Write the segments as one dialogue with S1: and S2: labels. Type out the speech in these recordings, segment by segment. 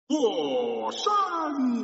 S1: 火山。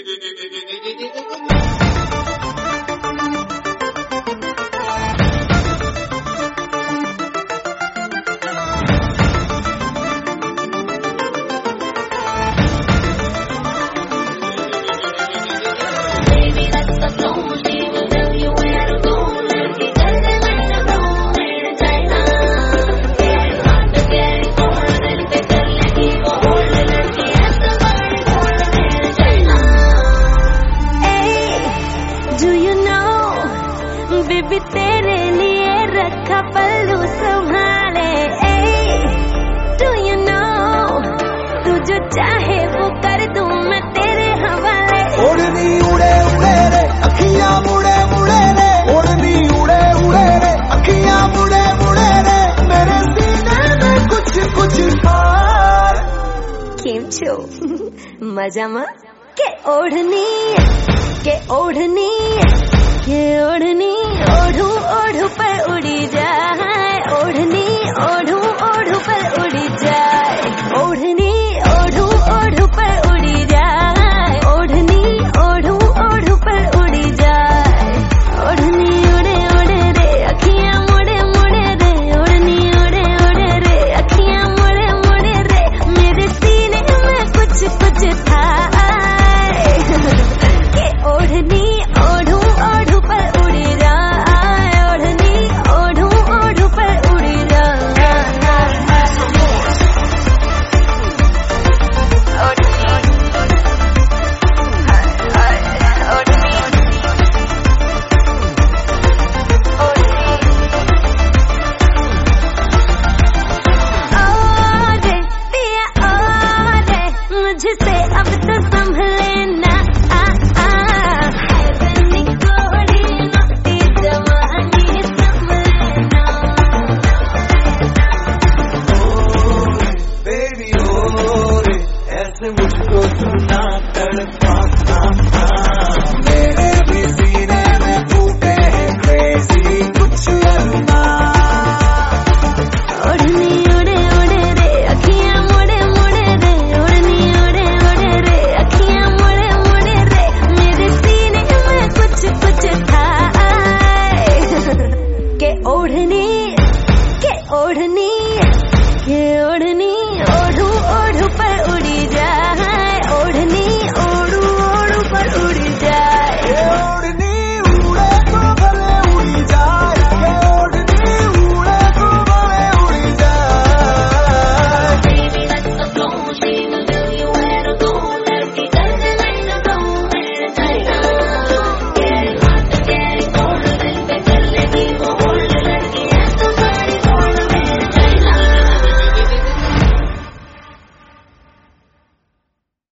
S2: baby तेरे लिए रखा पल्लू संभाले। डू यू नो तू जो चाहे वो कर दूं मैं तेरे हवाले।
S3: ओढ़नी उड़े उड़े रे अखियां मुड़े मुड़े रे, ओढ़नी उड़े उड़े रे अखियां मुड़े मुड़े रे, मेरे सीने में कुछ कुछ हार।
S2: केम छो मजामा के ओढ़नी ओढ़ू ओढ़ू पर उड़ी जाए, ओढ़नी ओढ़ू ओढ़ू पर उड़ी जाए, ओढ़नी ओढ़ू ओढ़ू पर उड़ी जाए, ओढ़नी ओढ़ू ओढ़ू पर उड़ी जाए। ओढ़नी उड़े उड़े रे अखियां मुड़े मुड़े रे, ओढ़नी उड़े उड़े रे अखियां मुड़े मुड़े रे, मेरे सीने में कुछ कुछ था कि ओढ़नी ओढ़ू ओढ़ू पर उड़ी जाए, ओढ़नी ओढ़ू ओढ़ू पर उड़ी जाए। मुझसे अब तो संभल